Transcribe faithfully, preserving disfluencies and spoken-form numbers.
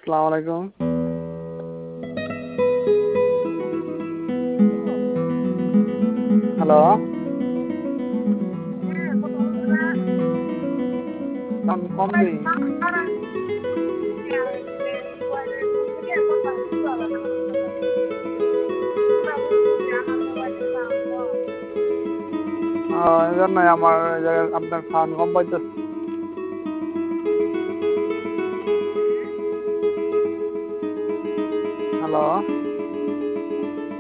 আসসালামু আলাইকুম। Hello. Sound কম দেই। ও এজন্যই আমার এই জায়গায় আপনার সাউন্ড কম পাইতেছে।